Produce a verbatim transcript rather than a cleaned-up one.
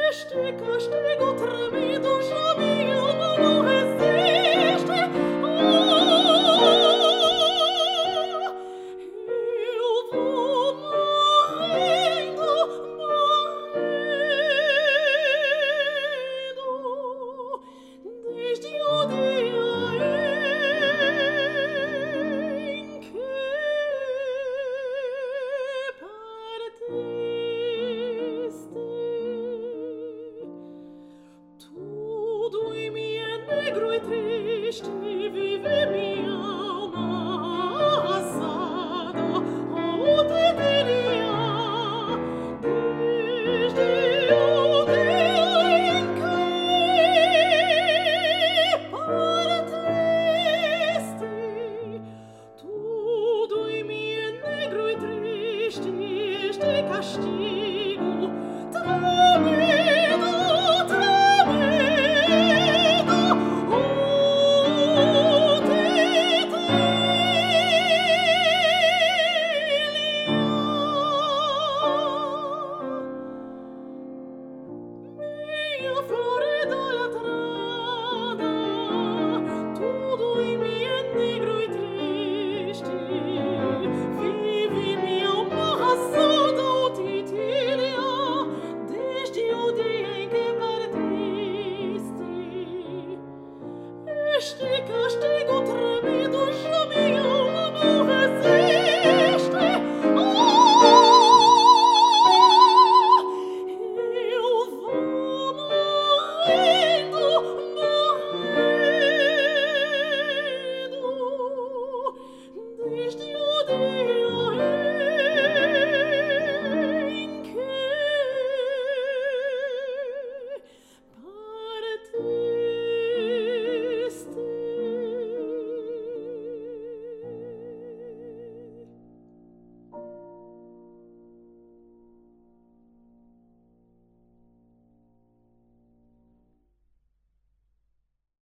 Este castigo tremido já minha alma não resiste. Ah, eu vou morrendo, morrendo, desde o dia em que partiste. Tudo em mim é negro e triste, vive minha alma arrasada. Oh, te diria, desde o dia em que partiste. Tudo em mim é negro e triste, este castigo tremido, tremido. Oh, minha flor idolatrada, tudo em mim é negro e triste. Vive minha alma arrasada, oh Titília, desde o dia em que partiste. Este castigo tremido já minha alma não resiste. Ah, eu vou morrendo, morrendo, desde